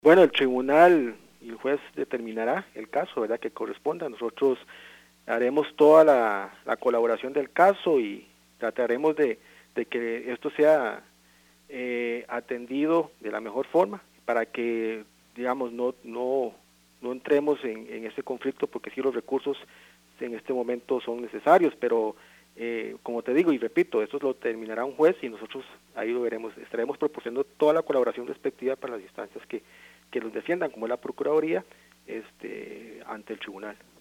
Bueno, el tribunal y el juez determinará el caso, ¿verdad?, que corresponda. Nosotros haremos toda la colaboración del caso y trataremos de que esto sea atendido de la mejor forma para que, digamos, no entremos en ese conflicto, porque sí los recursos en este momento son necesarios, pero como te digo y repito, esto lo terminará un juez y nosotros ahí lo veremos, estaremos proporcionando toda la colaboración respectiva para las instancias que los defiendan, como es la Procuraduría, ante el tribunal.